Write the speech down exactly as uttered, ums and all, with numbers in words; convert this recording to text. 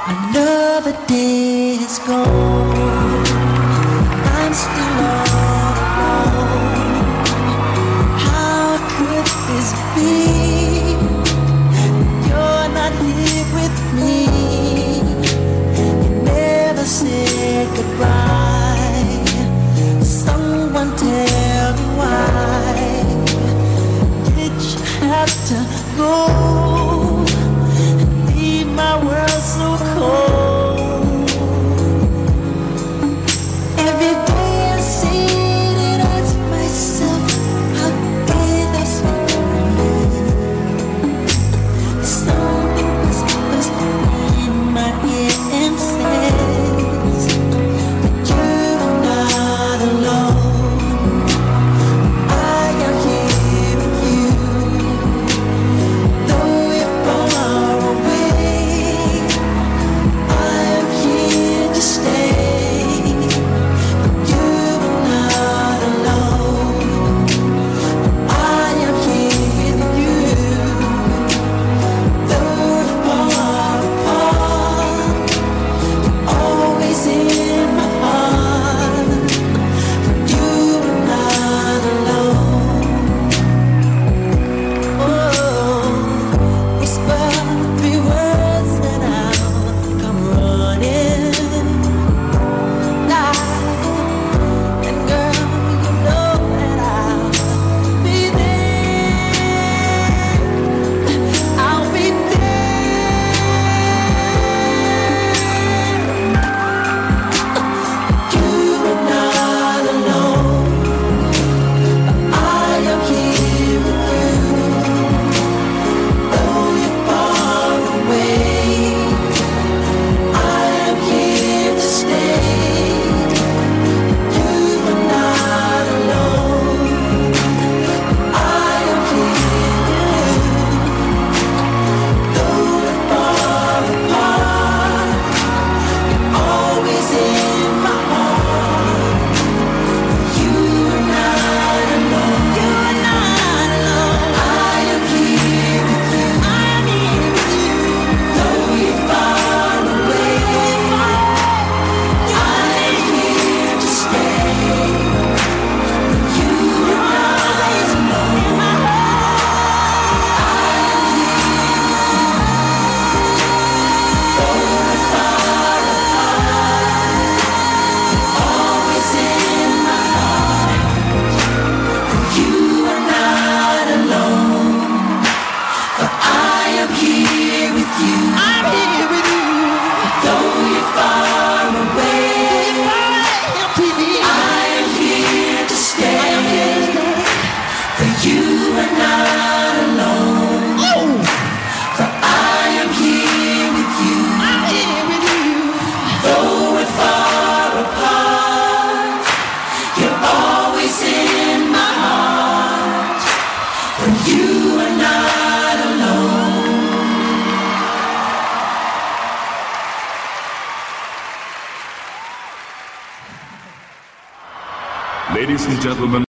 Another day is gone. I'm still all alone. How could this be? You're not here with me. You never said goodbye. Someone tell me why did you have to go and leave my world so cold? Every day I sit and ask myself, how did this happen? Something whispers in my ear and says that you're not alone. I am here with you, though you're far away. I am here to stay. You're not alone. I am here with you, though we're far apart. Always in my heart. You're not alone. Oh, whisper three words and I'll come running. And girl, you know that I'll be there. I'll be there. You are not alone. I am here with you, though you're far away. I am here to stay. You are not alone. I am here with you, though we're far apart. You're always in my heart. You are not alone. You are not alone. I am here with you. I am here with you, though you're far away. I am here to stay. You are not alone. In my heart, I am here, though we're far apart. Always in my heart. You are not alone. For I am here with you. I'm here with you, though you're far away. I am here to stay. For you are not alone. For I am here with you. I'm here with you, though we're far apart. You're always in my heart. For you are not alone. Ladies and gentlemen,